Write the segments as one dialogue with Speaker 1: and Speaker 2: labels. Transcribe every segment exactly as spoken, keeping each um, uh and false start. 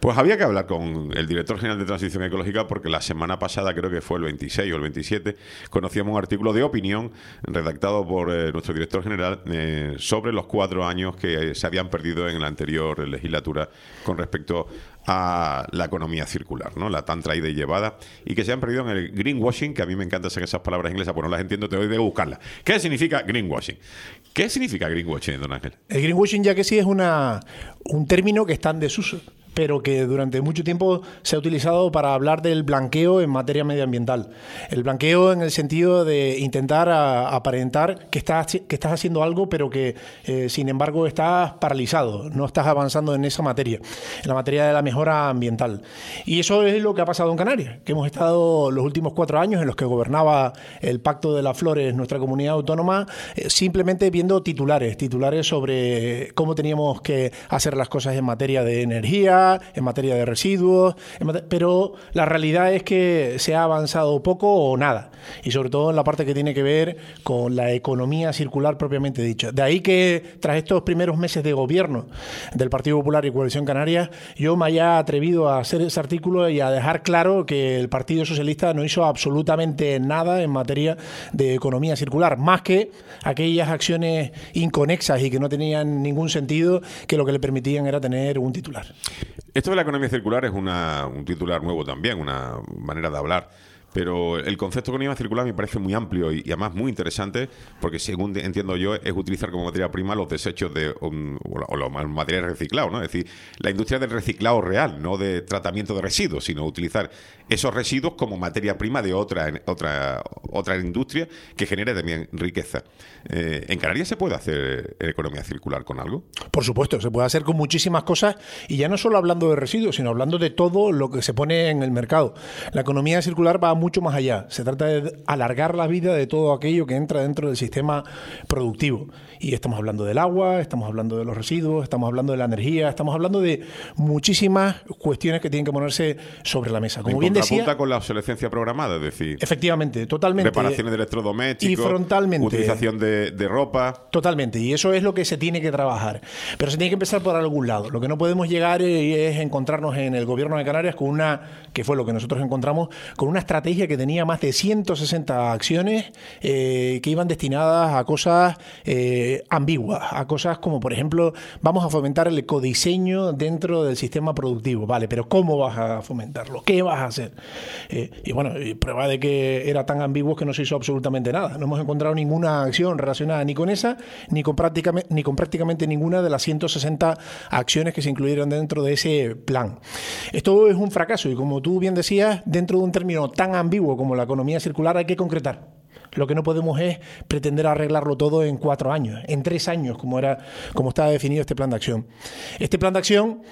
Speaker 1: Pues había que hablar con el director general de Transición Ecológica porque la semana pasada, creo que fue el veintiséis o el veintisiete, conocíamos un artículo de opinión redactado por eh, nuestro director general eh, sobre los cuatro años que se habían perdido en la anterior legislatura con respecto a la economía circular, ¿no? La tan traída y llevada, y que se han perdido en el greenwashing, que a mí me encanta hacer esas palabras inglesas, pues no las entiendo, te doy de buscarlas. ¿Qué significa greenwashing? ¿Qué significa greenwashing, don Ángel?
Speaker 2: El greenwashing, ya que sí, es una un término que está en desuso, pero que durante mucho tiempo se ha utilizado para hablar del blanqueo en materia medioambiental. El blanqueo en el sentido de intentar a, aparentar que estás, que estás haciendo algo, pero que, eh, sin embargo, estás paralizado, no estás avanzando en esa materia, en la materia de la mejora ambiental. Y eso es lo que ha pasado en Canarias, que hemos estado los últimos cuatro años en los que gobernaba el Pacto de las Flores, nuestra comunidad autónoma, eh, simplemente viendo titulares, titulares sobre cómo teníamos que hacer las cosas en materia de energía, en materia de residuos, en mate- pero la realidad es que se ha avanzado poco o nada, y sobre todo en la parte que tiene que ver con la economía circular propiamente dicha. De ahí que tras estos primeros meses de gobierno del Partido Popular y Coalición Canaria, yo me haya atrevido a hacer ese artículo y a dejar claro que el Partido Socialista no hizo absolutamente nada en materia de economía circular, más que aquellas acciones inconexas y que no tenían ningún sentido, que lo que le permitían era tener un titular.
Speaker 1: Esto de la economía circular es una, un titular nuevo también, una manera de hablar. Pero el concepto de economía circular me parece muy amplio y, y además muy interesante porque, según entiendo yo, es utilizar como materia prima los desechos de um, o los materiales reciclados, ¿no? Es decir, la industria del reciclado real, no de tratamiento de residuos, sino utilizar esos residuos como materia prima de otra otra otra industria que genere también riqueza. Eh, ¿En Canarias se puede hacer economía circular con algo?
Speaker 2: Por supuesto, se puede hacer con muchísimas cosas, y ya no solo hablando de residuos, sino hablando de todo lo que se pone en el mercado. La economía circular va mucho más allá. Se trata de alargar la vida de todo aquello que entra dentro del sistema productivo. Y estamos hablando del agua, estamos hablando de los residuos, estamos hablando de la energía, estamos hablando de muchísimas cuestiones que tienen que ponerse sobre la mesa. Como bien decía,
Speaker 1: con la obsolescencia programada, es decir,
Speaker 2: efectivamente, totalmente.
Speaker 1: Reparaciones de electrodomésticos,
Speaker 2: y frontalmente,
Speaker 1: utilización de, de ropa.
Speaker 2: Totalmente, y eso es lo que se tiene que trabajar. Pero se tiene que empezar por algún lado. Lo que no podemos llegar es encontrarnos en el gobierno de Canarias con una, que fue lo que nosotros encontramos, con una estrategia que tenía más de ciento sesenta acciones eh, que iban destinadas a cosas eh, ambiguas, a cosas como, por ejemplo, vamos a fomentar el ecodiseño dentro del sistema productivo. Vale, pero ¿cómo vas a fomentarlo? ¿Qué vas a hacer? Eh, y bueno, y prueba de que era tan ambiguo que no se hizo absolutamente nada. No hemos encontrado ninguna acción relacionada ni con esa, ni con prácticamente, ni con prácticamente ninguna de las ciento sesenta acciones que se incluyeron dentro de ese plan. Esto es un fracaso, y como tú bien decías, dentro de un término tan ambiguo como la economía circular hay que concretar. Lo que no podemos es pretender arreglarlo todo en cuatro años, en tres años, como era, como estaba definido este plan de acción. Este plan de acción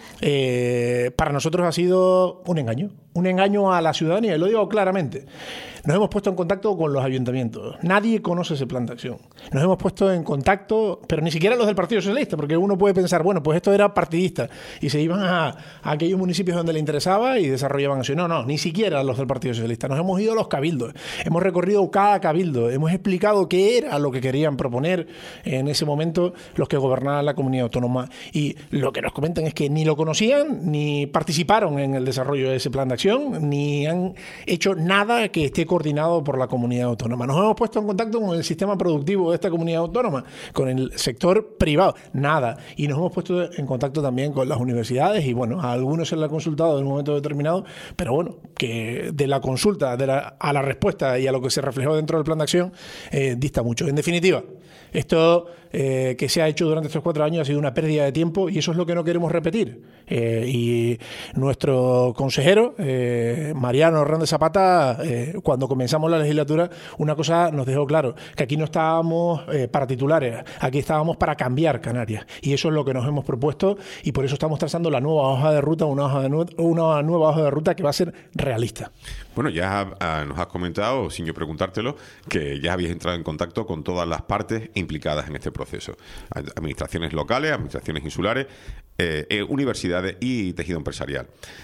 Speaker 2: eh, para nosotros ha sido un engaño, un engaño a la ciudadanía, y lo digo claramente. Nos hemos puesto en contacto con los ayuntamientos. Nadie conoce ese plan de acción. Nos hemos puesto en contacto, pero ni siquiera los del Partido Socialista, porque uno puede pensar, bueno, pues esto era partidista, y se iban a, a aquellos municipios donde le interesaba y desarrollaban acción. No, no, ni siquiera los del Partido Socialista. Nos hemos ido a los cabildos. Hemos recorrido cada cabildo. Hemos explicado qué era lo que querían proponer en ese momento los que gobernaban la comunidad autónoma. Y lo que nos comentan es que ni lo conocían, ni participaron en el desarrollo de ese plan de acción, ni han hecho nada que esté coordinado por la comunidad autónoma. Nos hemos puesto en contacto con el sistema productivo de esta comunidad autónoma, con el sector privado, nada. Y nos hemos puesto en contacto también con las universidades, y bueno, a algunos se les ha consultado en un momento determinado, pero bueno, que de la consulta de la, a la respuesta y a lo que se reflejó dentro del plan de acción, eh, dista mucho. En definitiva, esto eh, que se ha hecho durante estos cuatro años ha sido una pérdida de tiempo, y eso es lo que no queremos repetir. Eh, y nuestro consejero, eh, Mariano Hernández Zapata, eh, cuando comenzamos la legislatura, una cosa nos dejó claro, que aquí no estábamos eh, para titulares, aquí estábamos para cambiar Canarias, y eso es lo que nos hemos propuesto, y por eso estamos trazando la nueva hoja de ruta, una, hoja de nu- una nueva hoja de ruta que va a ser realista.
Speaker 1: Bueno, ya ah, nos has comentado, sin yo preguntártelo, que ya habéis entrado en contacto con todas las partes implicadas en este proceso. Administraciones locales, administraciones insulares, eh, eh, universidades y tejido empresarial.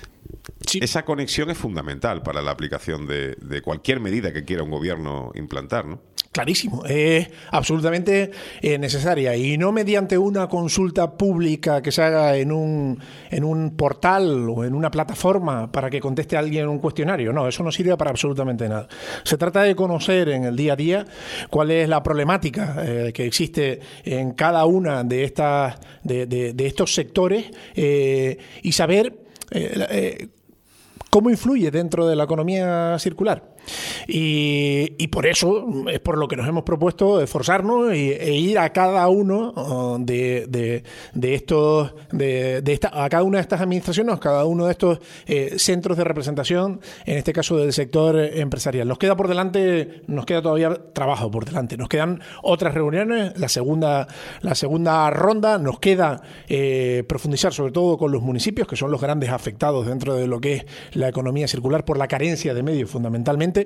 Speaker 1: Sí. Esa conexión es fundamental para la aplicación de, de cualquier medida que quiera un gobierno implantar, ¿no?
Speaker 2: clarísimo, es absolutamente eh, necesaria y no mediante una consulta pública que se haga en un, en un portal o en una plataforma para que conteste a alguien un cuestionario. No, eso no sirve para absolutamente nada. Se trata de conocer en el día a día cuál es la problemática eh, que existe en cada una de, estas, de, de, de estos sectores eh, y saber eh, eh, cómo influye dentro de la economía circular. Y, y por eso es por lo que nos hemos propuesto esforzarnos y, e ir a cada uno de, de, de estos de, de esta, a cada una de estas administraciones, a cada uno de estos eh, centros de representación, en este caso del sector empresarial. Nos queda por delante, nos queda todavía trabajo por delante, nos quedan otras reuniones, la segunda, la segunda ronda, nos queda eh, profundizar sobre todo con los municipios, que son los grandes afectados dentro de lo que es la economía circular por la carencia de medios fundamentalmente.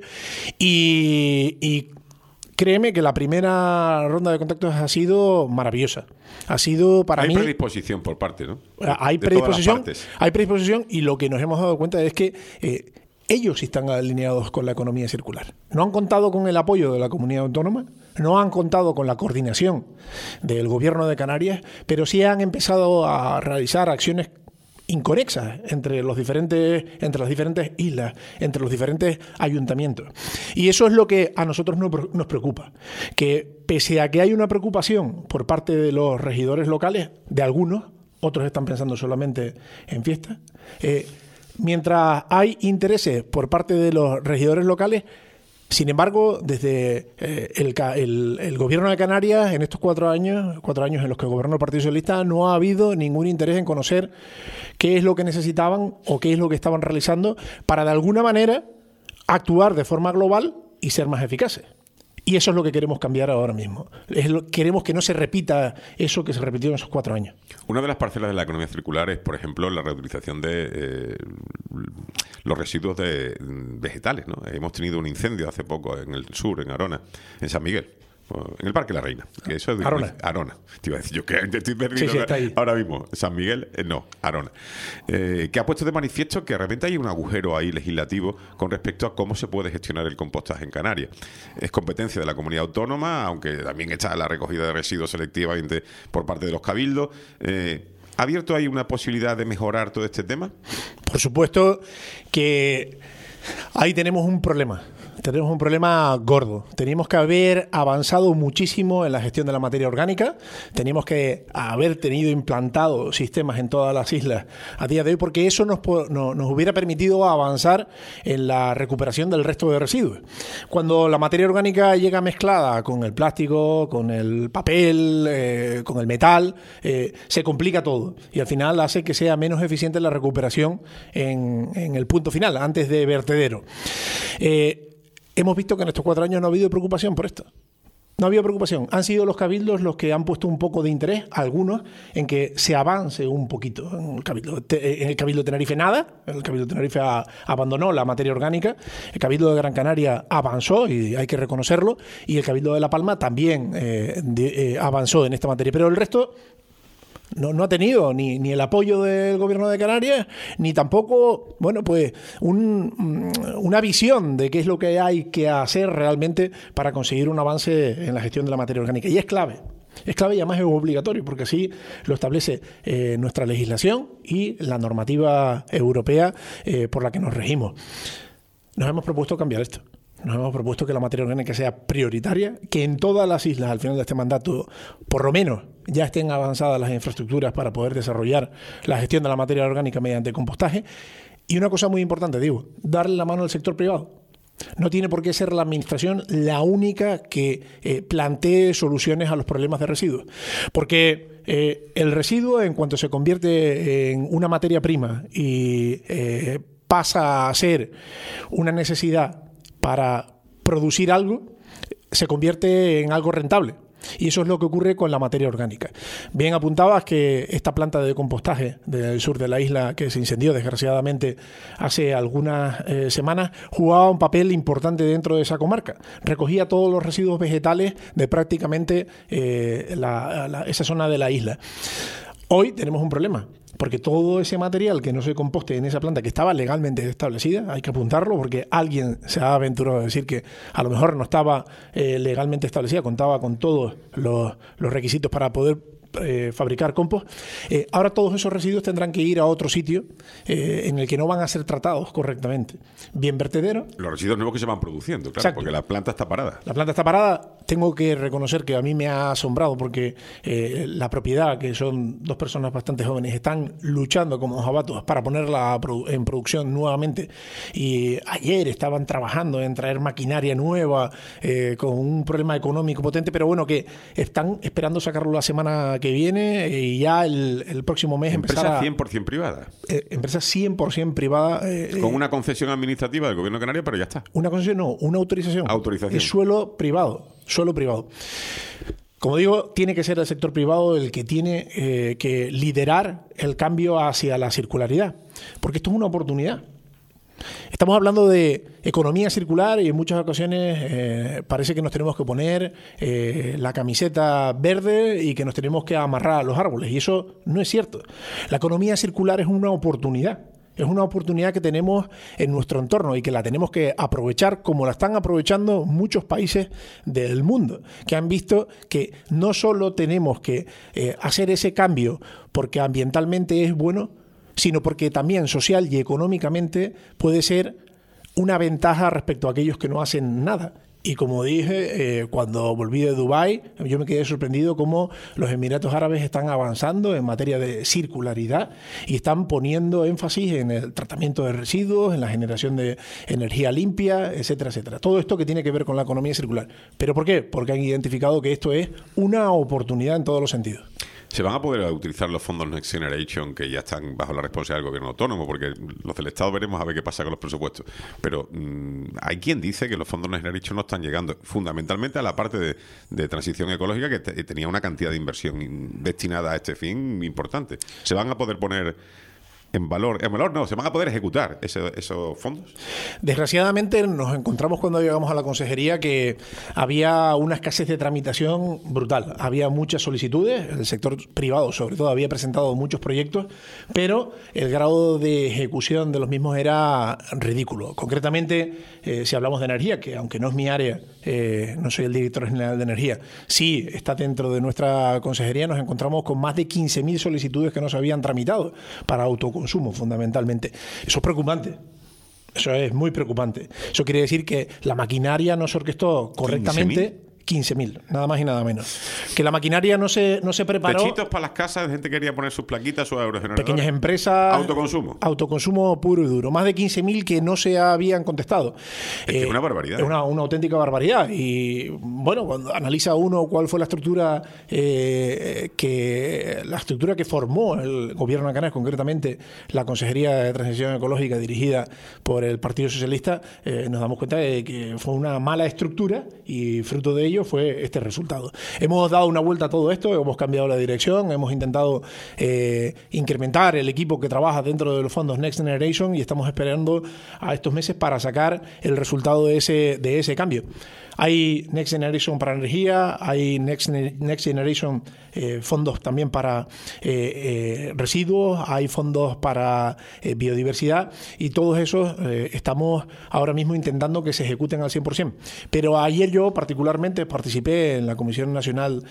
Speaker 2: Y, y créeme que la primera ronda de contactos ha sido maravillosa. Ha sido para
Speaker 1: hay
Speaker 2: mí...
Speaker 1: Hay predisposición por parte, ¿no? De,
Speaker 2: hay
Speaker 1: de
Speaker 2: predisposición, hay predisposición y lo que nos hemos dado cuenta es que eh, ellos están alineados con la economía circular. No han contado con el apoyo de la comunidad autónoma, no han contado con la coordinación del gobierno de Canarias, pero sí han empezado a realizar acciones inconexas entre los diferentes entre las diferentes islas, entre los diferentes ayuntamientos. Y eso es lo que a nosotros nos preocupa, que pese a que hay una preocupación por parte de los regidores locales, de algunos, otros están pensando solamente en fiestas, eh, mientras hay intereses por parte de los regidores locales. Sin embargo, desde eh, el, el, el gobierno de Canarias, en estos cuatro años, cuatro años en los que gobernó el Partido Socialista, no ha habido ningún interés en conocer qué es lo que necesitaban o qué es lo que estaban realizando para, de alguna manera, actuar de forma global y ser más eficaces. Y eso es lo que queremos cambiar ahora mismo. Es lo, queremos que no se repita eso que se repitió en esos cuatro años.
Speaker 1: Una de las parcelas de la economía circular es, por ejemplo, la reutilización de eh, los residuos de vegetales, ¿no? Hemos tenido un incendio hace poco en el sur, en Arona, en San Miguel. En el Parque La Reina. Que eso es de
Speaker 2: Arona.
Speaker 1: Arona. Te iba a decir yo que estoy perdido
Speaker 2: sí, sí,
Speaker 1: ahora mismo. San Miguel, eh, no, Arona. Eh, que ha puesto de manifiesto que de repente hay un agujero ahí legislativo con respecto a cómo se puede gestionar el compostaje en Canarias. Es competencia de la comunidad autónoma, aunque también está la recogida de residuos selectivamente por parte de los cabildos. Eh, ¿Ha abierto ahí una posibilidad de mejorar todo este tema?
Speaker 2: Por supuesto que ahí tenemos un problema. Tenemos un problema gordo. Teníamos que haber avanzado muchísimo en la gestión de la materia orgánica. Teníamos que haber tenido implantado sistemas en todas las islas a día de hoy, porque eso nos, no, nos hubiera permitido avanzar en la recuperación del resto de residuos. Cuando la materia orgánica llega mezclada con el plástico, con el papel, eh, con el metal, eh, se complica todo y al final hace que sea menos eficiente la recuperación en, en el punto final, antes de vertedero. Eh, Hemos visto que en estos cuatro años no ha habido preocupación por esto. No ha habido preocupación. Han sido los cabildos los que han puesto un poco de interés, algunos, en que se avance un poquito. En el Cabildo, en el Cabildo de Tenerife nada. El Cabildo de Tenerife a, abandonó la materia orgánica. El Cabildo de Gran Canaria avanzó, y hay que reconocerlo. Y el Cabildo de La Palma también eh, de, eh, avanzó en esta materia. Pero el resto... No, no ha tenido ni, ni el apoyo del gobierno de Canarias, ni tampoco, bueno, pues un, una visión de qué es lo que hay que hacer realmente para conseguir un avance en la gestión de la materia orgánica. Y es clave. Es clave y además es obligatorio, porque así lo establece eh, nuestra legislación y la normativa europea eh, por la que nos regimos. Nos hemos propuesto cambiar esto. Nos hemos propuesto que la materia orgánica sea prioritaria, que en todas las islas al final de este mandato, por lo menos, ya estén avanzadas las infraestructuras para poder desarrollar la gestión de la materia orgánica mediante compostaje. Y una cosa muy importante, digo, darle la mano al sector privado. No tiene por qué ser la administración la única que eh, plantee soluciones a los problemas de residuos. Porque eh, el residuo, en cuanto se convierte en una materia prima y eh, pasa a ser una necesidad para producir algo, se convierte en algo rentable. Y eso es lo que ocurre con la materia orgánica. Bien apuntabas que esta planta de compostaje del sur de la isla, que se incendió desgraciadamente hace algunas eh, semanas, jugaba un papel importante dentro de esa comarca. Recogía todos los residuos vegetales de prácticamente eh, la, la, esa zona de la isla. Hoy tenemos un problema, porque todo ese material que no se composte en esa planta que estaba legalmente establecida, hay que apuntarlo porque alguien se ha aventurado a decir que a lo mejor no estaba eh, legalmente establecida, contaba con todos los, los requisitos para poder Eh, fabricar compost. Eh, ahora todos esos residuos tendrán que ir a otro sitio eh, en el que no van a ser tratados correctamente. Bien vertedero.
Speaker 1: Los residuos nuevos que se van produciendo, claro, Exacto. porque la planta está parada.
Speaker 2: La planta está parada. Tengo que reconocer que a mí me ha asombrado porque eh, la propiedad, que son dos personas bastante jóvenes, están luchando como jabatos para ponerla en producción nuevamente. Y ayer estaban trabajando en traer maquinaria nueva eh, con un problema económico potente, pero bueno, que están esperando sacarlo la semana que viene y ya el, el próximo mes
Speaker 1: empresa
Speaker 2: empezar a...
Speaker 1: cien por ciento privada.
Speaker 2: Eh, empresa cien por ciento privada. Eh,
Speaker 1: Con una concesión administrativa del Gobierno de Canarias, pero ya está.
Speaker 2: Una concesión no, una autorización.
Speaker 1: Autorización.
Speaker 2: Es suelo privado, suelo privado. Como digo, tiene que ser el sector privado el que tiene eh, que liderar el cambio hacia la circularidad, porque esto es una oportunidad. Estamos hablando de economía circular y en muchas ocasiones eh, parece que nos tenemos que poner eh, la camiseta verde y que nos tenemos que amarrar a los árboles. Y eso no es cierto. La economía circular es una oportunidad. Es una oportunidad que tenemos en nuestro entorno y que la tenemos que aprovechar como la están aprovechando muchos países del mundo, que han visto que no solo tenemos que eh, hacer ese cambio porque ambientalmente es bueno, sino porque también social y económicamente puede ser una ventaja respecto a aquellos que no hacen nada. Y como dije, eh, cuando volví de Dubái, yo me quedé sorprendido cómo los Emiratos Árabes están avanzando en materia de circularidad y están poniendo énfasis en el tratamiento de residuos, en la generación de energía limpia, etcétera, etcétera. Todo esto que tiene que ver con la economía circular. ¿Pero por qué? Porque han identificado que esto es una oportunidad en todos los sentidos.
Speaker 1: ¿Se van a poder utilizar los fondos Next Generation que ya están bajo la responsabilidad del gobierno autónomo? Porque los del Estado veremos a ver qué pasa con los presupuestos. Pero mmm, hay quien dice que los fondos Next Generation no están llegando fundamentalmente a la parte de, de transición ecológica que te, tenía una cantidad de inversión destinada a este fin importante. ¿Se van a poder poner en valor? En valor no, ¿se van a poder ejecutar ese, esos fondos?
Speaker 2: Desgraciadamente nos encontramos cuando llegamos a la consejería que había una escasez de tramitación brutal. Había muchas solicitudes, el sector privado sobre todo había presentado muchos proyectos, pero el grado de ejecución de los mismos era ridículo. Concretamente, eh, si hablamos de energía, que aunque no es mi área, eh, no soy el director general de energía, sí está dentro de nuestra consejería, nos encontramos con más de quince mil solicitudes que no se habían tramitado para autoconsumo. Consumo, fundamentalmente. Eso es preocupante. Eso es muy preocupante. Eso quiere decir que la maquinaria no se orquestó correctamente. quince mil, nada más y nada menos. Que la maquinaria no se, no se preparó.
Speaker 1: Techitos para las casas, de gente que quería poner sus plaquitas, sus aerogeneradores.
Speaker 2: Pequeñas empresas.
Speaker 1: Autoconsumo.
Speaker 2: Autoconsumo puro y duro. Más de quince mil que no se habían contestado.
Speaker 1: Es eh, que es una barbaridad.
Speaker 2: Es una, una auténtica barbaridad. Y bueno, cuando analiza uno cuál fue la estructura eh, que la estructura que formó el gobierno de Canarias, concretamente la Consejería de Transición Ecológica dirigida por el Partido Socialista, eh, nos damos cuenta de que fue una mala estructura y fruto de ello fue este resultado. Hemos dado una vuelta a todo esto, hemos cambiado la dirección, hemos intentado eh, incrementar el equipo que trabaja dentro de los fondos Next Generation y estamos esperando a estos meses para sacar el resultado de ese, de ese cambio. Hay Next Generation para energía, hay Next, Next Generation eh, fondos también para eh, eh, residuos, hay fondos para eh, biodiversidad y todos esos eh, estamos ahora mismo intentando que se ejecuten al cien por ciento. Pero ayer yo particularmente participé en la Comisión Nacional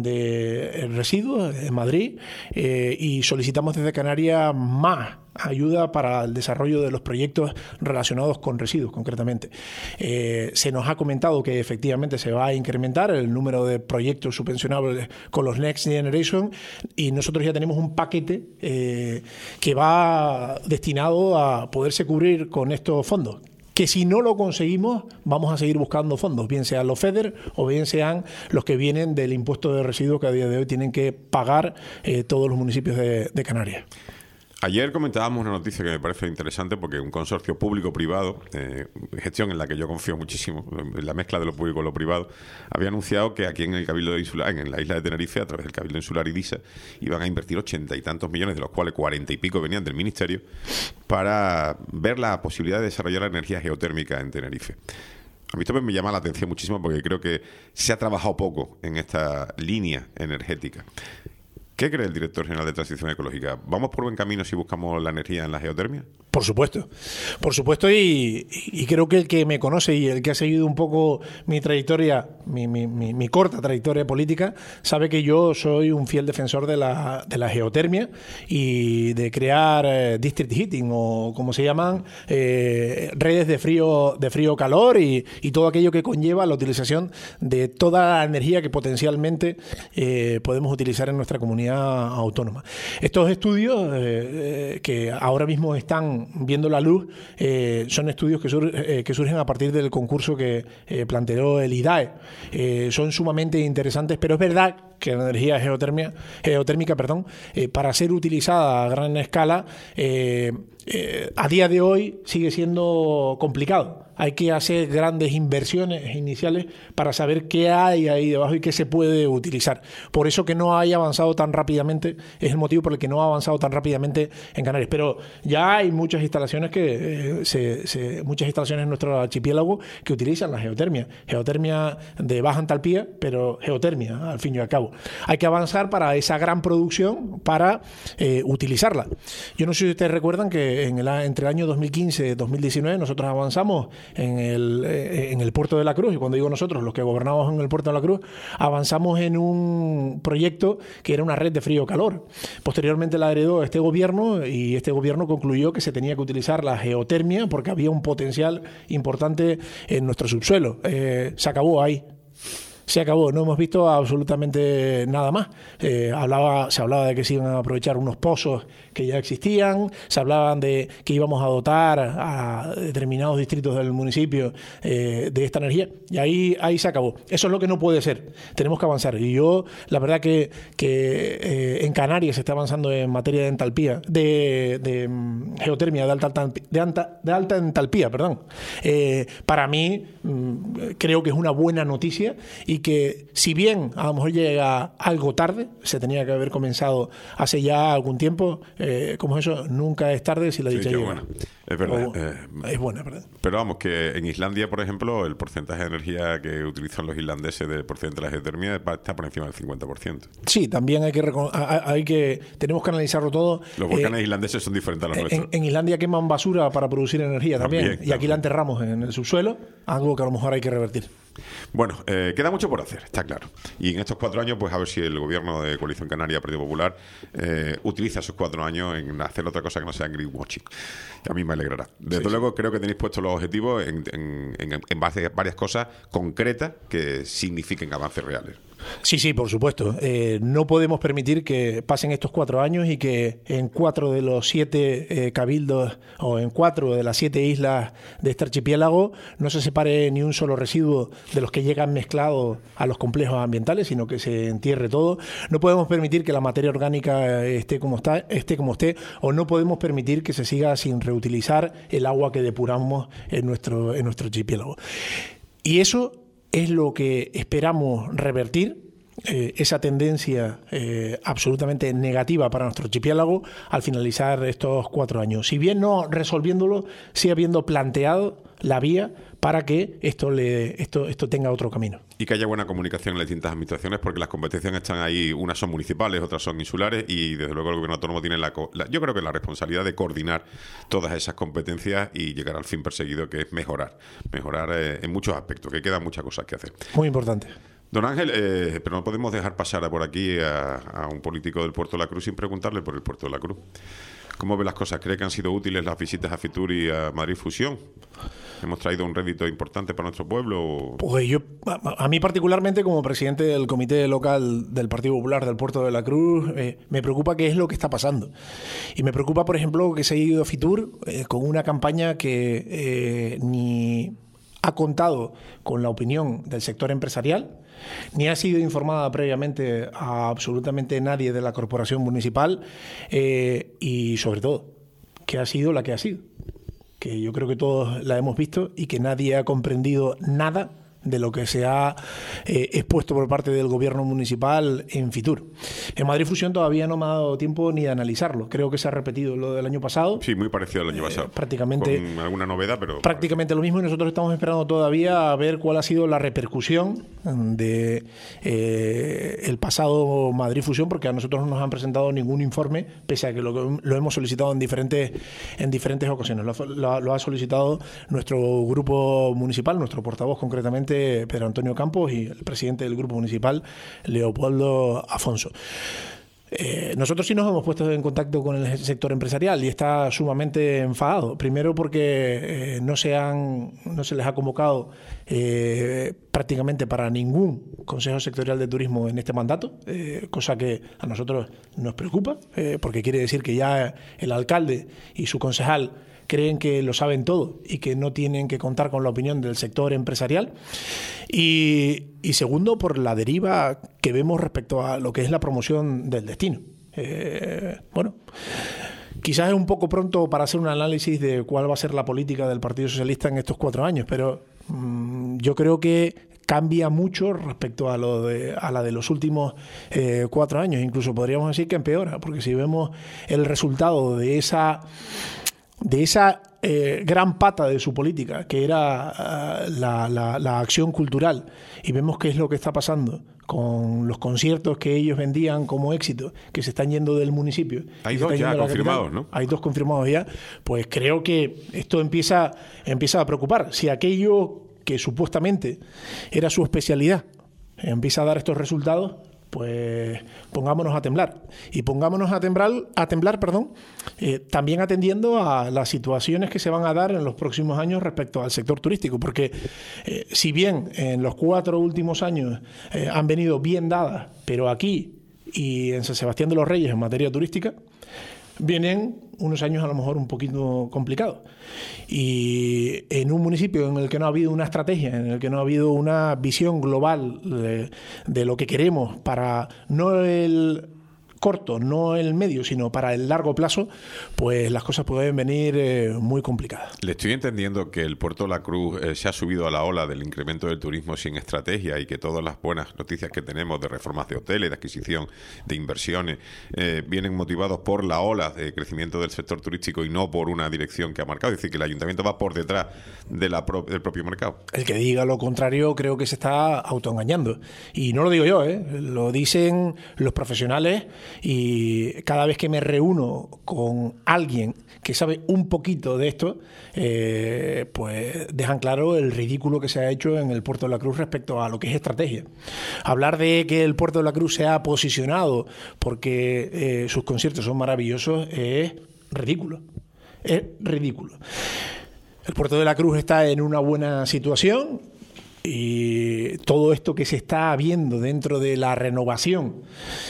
Speaker 2: de Residuos en Madrid eh, y solicitamos desde Canarias más ayuda para el desarrollo de los proyectos relacionados con residuos, concretamente. Eh, se nos ha comentado que efectivamente se va a incrementar el número de proyectos subvencionables con los Next Generation y nosotros ya tenemos un paquete eh, que va destinado a poderse cubrir con estos fondos. Que si no lo conseguimos, vamos a seguir buscando fondos, bien sean los FEDER o bien sean los que vienen del impuesto de residuos que a día de hoy tienen que pagar eh, todos los municipios de, de Canarias.
Speaker 1: Ayer comentábamos una noticia que me parece interesante porque un consorcio público-privado, eh, gestión en la que yo confío muchísimo, en la mezcla de lo público y lo privado, había anunciado que aquí en el Cabildo Insular, en la isla de Tenerife, a través del Cabildo Insular IDISA, iban a invertir ochenta y tantos millones, de los cuales cuarenta y pico venían del Ministerio, para ver la posibilidad de desarrollar la energía geotérmica en Tenerife. A mí también me llama la atención muchísimo porque creo que se ha trabajado poco en esta línea energética. ¿Qué cree el director general de Transición Ecológica? ¿Vamos por buen camino si buscamos la energía en la geotermia?
Speaker 2: Por supuesto, por supuesto, y, y creo que el que me conoce y el que ha seguido un poco mi trayectoria, mi, mi, mi, mi corta trayectoria política, sabe que yo soy un fiel defensor de la, de la geotermia y de crear eh, district heating, o como se llaman, eh, redes de frío de frío calor y, y todo aquello que conlleva la utilización de toda la energía que potencialmente eh, podemos utilizar en nuestra comunidad autónoma. Estos estudios eh, eh, que ahora mismo están viendo la luz eh, son estudios que, sur eh, que surgen a partir del concurso que eh, planteó el I D A E. Eh, son sumamente interesantes, pero es verdad que la energía geotermia, geotérmica perdón, eh, para ser utilizada a gran escala eh, eh, a día de hoy sigue siendo complicado. Hay que hacer grandes inversiones iniciales para saber qué hay ahí debajo y qué se puede utilizar. Por eso que no haya avanzado tan rápidamente, es el motivo por el que no ha avanzado tan rápidamente en Canarias. Pero ya hay muchas instalaciones que eh, se, se, muchas instalaciones en nuestro archipiélago que utilizan la geotermia. Geotermia de baja entalpía, pero geotermia, al fin y al cabo. Hay que avanzar para esa gran producción, para eh, utilizarla. Yo no sé si ustedes recuerdan que en el, entre el año dos mil quince y dos mil diecinueve nosotros avanzamos en el, eh, en el Puerto de la Cruz, y cuando digo nosotros, los que gobernábamos en el Puerto de la Cruz, avanzamos en un proyecto que era una red de frío-calor. Posteriormente la heredó este gobierno y este gobierno concluyó que se tenía que utilizar la geotermia porque había un potencial importante en nuestro subsuelo. Eh, se acabó ahí. Se acabó, no hemos visto absolutamente nada más. Eh, hablaba, se hablaba de que se iban a aprovechar unos pozos que ya existían, se hablaban de que íbamos a dotar a determinados distritos del municipio eh, de esta energía, y ahí, ahí se acabó. Eso es lo que no puede ser. Tenemos que avanzar. Y yo, la verdad que, que eh, en Canarias se está avanzando en materia de entalpía, de, de um, geotermia de alta, de, alta, de alta entalpía, perdón. Eh, para mí, um, creo que es una buena noticia, y que si bien a lo mejor llega algo tarde, se tenía que haber comenzado hace ya algún tiempo, eh, como eso, nunca es tarde si la dicha
Speaker 1: sí,
Speaker 2: llega.
Speaker 1: Buena. Es verdad.
Speaker 2: O,
Speaker 1: eh,
Speaker 2: es buena, ¿verdad?
Speaker 1: Pero vamos, que en Islandia, por ejemplo, el porcentaje de energía que utilizan los islandeses del porcentaje de la geotermia está por encima del cincuenta por ciento.
Speaker 2: Sí, también hay que, hay que tenemos que analizarlo todo.
Speaker 1: Los volcanes
Speaker 2: eh,
Speaker 1: islandeses son diferentes a los
Speaker 2: en,
Speaker 1: nuestros.
Speaker 2: En Islandia queman basura para producir energía también,
Speaker 1: también
Speaker 2: y aquí
Speaker 1: también.
Speaker 2: la enterramos en el subsuelo, algo que a lo mejor hay que revertir.
Speaker 1: Bueno, eh, queda mucho por hacer, está claro. Y en estos cuatro años, pues a ver si el gobierno de Coalición Canaria, Partido Popular, eh, utiliza esos cuatro años en hacer otra cosa que no sea greenwashing. Que a mí me alegrará. Desde sí, luego, sí. creo que tenéis puestos los objetivos en, en, en, en base a varias cosas concretas que signifiquen avances reales.
Speaker 2: Sí, sí, por supuesto. Eh, no podemos permitir que pasen estos cuatro años y que en cuatro de los siete eh, cabildos o en cuatro de las siete islas de este archipiélago no se separe ni un solo residuo de los que llegan mezclados a los complejos ambientales, sino que se entierre todo. No podemos permitir que la materia orgánica esté como está, esté como esté, o no podemos permitir que se siga sin reutilizar el agua que depuramos en nuestro, en nuestro archipiélago. Y eso es lo que esperamos revertir, eh, esa tendencia eh, absolutamente negativa para nuestro archipiélago al finalizar estos cuatro años. Si bien no resolviéndolo, sí habiendo planteado la vía para que esto, le, esto, esto tenga otro camino.
Speaker 1: Y que haya buena comunicación en las distintas administraciones, porque las competencias están ahí, unas son municipales, otras son insulares, y desde luego el gobierno autónomo tiene la, la yo creo que la responsabilidad de coordinar todas esas competencias y llegar al fin perseguido, que es mejorar, mejorar eh, en muchos aspectos, que quedan muchas cosas que hacer.
Speaker 2: Muy importante.
Speaker 1: Don Ángel, eh, pero no podemos dejar pasar por aquí a, a un político del Puerto de la Cruz sin preguntarle por el Puerto de la Cruz. ¿Cómo ve las cosas? ¿Cree que han sido útiles las visitas a Fitur y a Madrid Fusión? ¿Hemos traído un rédito importante para nuestro pueblo? O...
Speaker 2: Pues yo, a, a mí particularmente, como presidente del comité local del Partido Popular del Puerto de la Cruz, eh, me preocupa qué es lo que está pasando. Y me preocupa, por ejemplo, que se haya ido a Fitur eh, con una campaña que eh, ni ha contado con la opinión del sector empresarial, ni ha sido informada previamente a absolutamente nadie de la corporación municipal, eh, y sobre todo, que ha sido la que ha sido. Que yo creo que todos la hemos visto y que nadie ha comprendido nada de lo que se ha eh, expuesto por parte del gobierno municipal en Fitur. En Madrid Fusión todavía no me ha dado tiempo ni de analizarlo. Creo que se ha repetido lo del año pasado.
Speaker 1: Sí, muy parecido al año pasado.
Speaker 2: Eh, prácticamente,
Speaker 1: con alguna novedad, pero...
Speaker 2: Prácticamente lo mismo, y nosotros estamos esperando todavía a ver cuál ha sido la repercusión de eh, el pasado Madrid Fusión, porque a nosotros no nos han presentado ningún informe, pese a que lo, lo hemos solicitado en diferentes, en diferentes ocasiones. Lo, lo, lo ha solicitado nuestro grupo municipal, nuestro portavoz concretamente, Pedro Antonio Campos, y el presidente del grupo municipal, Leopoldo Afonso. Eh, nosotros sí nos hemos puesto en contacto con el sector empresarial y está sumamente enfadado. Primero porque eh, no se han, no se les ha convocado eh, prácticamente para ningún Consejo Sectorial de Turismo en este mandato, eh, cosa que a nosotros nos preocupa, eh, porque quiere decir que ya el alcalde y su concejal creen que lo saben todo y que no tienen que contar con la opinión del sector empresarial. Y, y segundo, por la deriva que vemos respecto a lo que es la promoción del destino. Eh, bueno, quizás es un poco pronto para hacer un análisis de cuál va a ser la política del Partido Socialista en estos cuatro años, pero mmm, yo creo que cambia mucho respecto a lo de a la de los últimos eh, cuatro años. Incluso podríamos decir que empeora, porque si vemos el resultado de esa de esa eh, gran pata de su política, que era uh, la, la, la acción cultural, y vemos qué es lo que está pasando con los conciertos que ellos vendían como éxito, que se están yendo del municipio.
Speaker 1: Hay dos ya confirmados, capital, ¿no?
Speaker 2: Hay dos confirmados ya. Pues creo que esto empieza, empieza a preocupar. Si aquello que supuestamente era su especialidad empieza a dar estos resultados, pues pongámonos a temblar. Y pongámonos a temblar, a temblar perdón, eh, también atendiendo a las situaciones que se van a dar en los próximos años respecto al sector turístico. Porque eh, si bien en los cuatro últimos años eh, han venido bien dadas, pero aquí y en San Sebastián de los Reyes en materia turística, vienen unos años a lo mejor un poquito complicados. Y en un municipio en el que no ha habido una estrategia, en el que no ha habido una visión global de, de lo que queremos para no el corto, no el medio, sino para el largo plazo, pues las cosas pueden venir eh, muy complicadas.
Speaker 1: Le estoy entendiendo que el Puerto de la Cruz eh, se ha subido a la ola del incremento del turismo sin estrategia y que todas las buenas noticias que tenemos de reformas de hoteles, de adquisición, de inversiones, eh, vienen motivados por la ola de crecimiento del sector turístico y no por una dirección que ha marcado. Es decir, que el ayuntamiento va por detrás de la pro- del propio mercado.
Speaker 2: El que diga lo contrario creo que se está autoengañando. Y no lo digo yo, ¿eh? Lo dicen los profesionales. Y cada vez que me reúno con alguien que sabe un poquito de esto, eh, pues dejan claro el ridículo que se ha hecho en el Puerto de la Cruz respecto a lo que es estrategia. Hablar de que el Puerto de la Cruz se ha posicionado porque eh, sus conciertos son maravillosos es ridículo. Es ridículo. El Puerto de la Cruz está en una buena situación. Y todo esto que se está viendo dentro de la renovación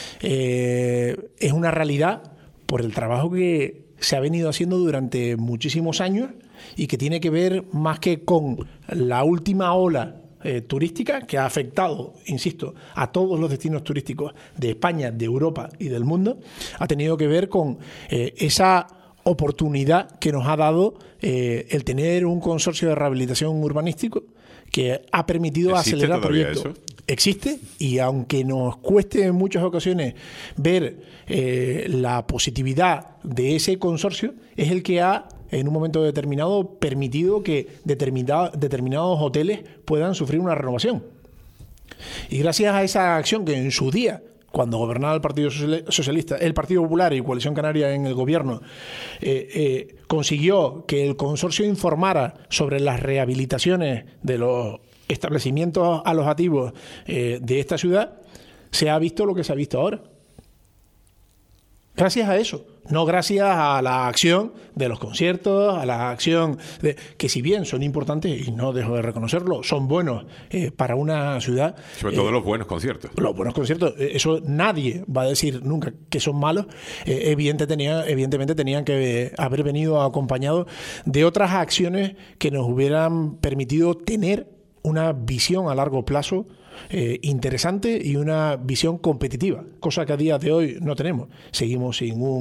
Speaker 2: eh, es una realidad por el trabajo que se ha venido haciendo durante muchísimos años y que tiene que ver más que con la última ola eh, turística que ha afectado, insisto, a todos los destinos turísticos de España, de Europa y del mundo. Ha tenido que ver con eh, esa oportunidad que nos ha dado eh, el tener un consorcio de rehabilitación urbanístico que ha permitido acelerar proyectos.
Speaker 1: Eso?
Speaker 2: Existe, y aunque nos cueste en muchas ocasiones ver eh, la positividad de ese consorcio, es el que ha, en un momento determinado, permitido que determinado, determinados hoteles puedan sufrir una renovación. Y gracias a esa acción que en su día, cuando gobernaba el Partido Socialista, el Partido Popular y Coalición Canaria en el gobierno, eh, eh, consiguió que el consorcio informara sobre las rehabilitaciones de los establecimientos alojativos eh, de esta ciudad, se ha visto lo que se ha visto ahora. Gracias a eso, no gracias a la acción de los conciertos, a la acción de, que si bien son importantes, y no dejo de reconocerlo, son buenos eh, para una ciudad.
Speaker 1: Sobre todo
Speaker 2: eh,
Speaker 1: los buenos conciertos.
Speaker 2: Los buenos conciertos, eso nadie va a decir nunca que son malos. Eh, evidente tenía, evidentemente tenían que haber venido acompañados de otras acciones que nos hubieran permitido tener una visión a largo plazo Eh, interesante y una visión competitiva, cosa que a día de hoy no tenemos. Seguimos sin un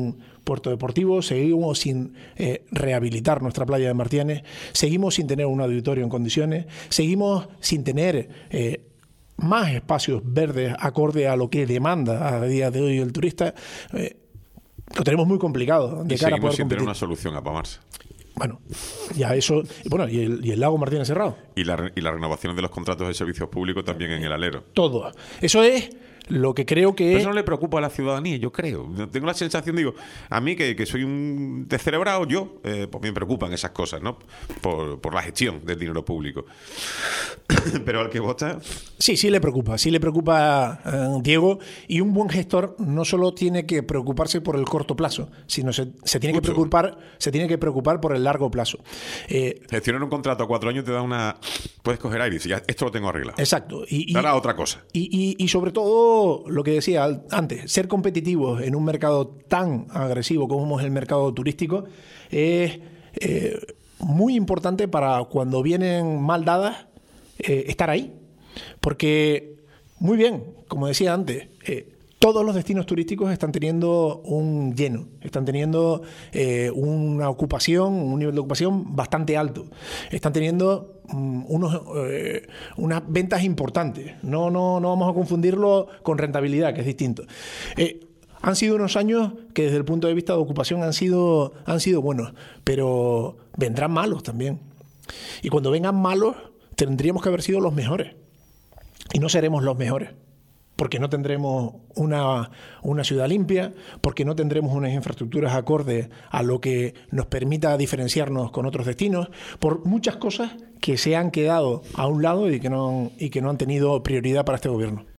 Speaker 2: puerto deportivo, seguimos sin eh, rehabilitar nuestra playa de Martianes, seguimos sin tener un auditorio en condiciones, seguimos sin tener eh, más espacios verdes acorde a lo que demanda a día de hoy el turista. Eh, lo tenemos muy complicado de
Speaker 1: y
Speaker 2: cara a
Speaker 1: seguimos
Speaker 2: poder
Speaker 1: sin
Speaker 2: competir.
Speaker 1: tener una solución a Pamarse.
Speaker 2: Bueno, ya eso. Bueno, y el, y el lago Martínez cerrado.
Speaker 1: Y la, y la renovación de los contratos de servicios públicos también en el alero.
Speaker 2: Todo. Eso es lo que creo que...
Speaker 1: Pero eso no le preocupa a la ciudadanía, yo creo. Tengo la sensación, digo, a mí que, que soy un descerebrado, yo, eh, pues me preocupan esas cosas, ¿no? Por, por la gestión del dinero público. Pero al que vota...
Speaker 2: Sí, sí le preocupa, sí le preocupa eh, Diego. Y un buen gestor no solo tiene que preocuparse por el corto plazo, sino se, se tiene que
Speaker 1: Mucho.
Speaker 2: preocupar, se tiene que preocupar por el largo plazo. Eh,
Speaker 1: Gestionar un contrato a cuatro años te da una... Puedes coger aire y decir, ya, esto lo tengo arreglado.
Speaker 2: exacto. Y, y,
Speaker 1: Dará otra cosa.
Speaker 2: Y, y, y sobre todo, lo que decía antes, ser competitivos en un mercado tan agresivo como es el mercado turístico es eh, muy importante para cuando vienen mal dadas eh, estar ahí. Porque, muy bien, como decía antes, eh, todos los destinos turísticos están teniendo un lleno, están teniendo eh, una ocupación, un nivel de ocupación bastante alto. Están teniendo um, unos, eh, unas ventas importantes. No, no, no vamos a confundirlo con rentabilidad, que es distinto. Eh, han sido unos años que desde el punto de vista de ocupación han sido, han sido buenos, pero vendrán malos también. Y cuando vengan malos, tendríamos que haber sido los mejores. Y no seremos los mejores. Porque no tendremos una, una ciudad limpia, porque no tendremos unas infraestructuras acordes a lo que nos permita diferenciarnos con otros destinos, por muchas cosas que se han quedado a un lado y que no, y que no han tenido prioridad para este gobierno.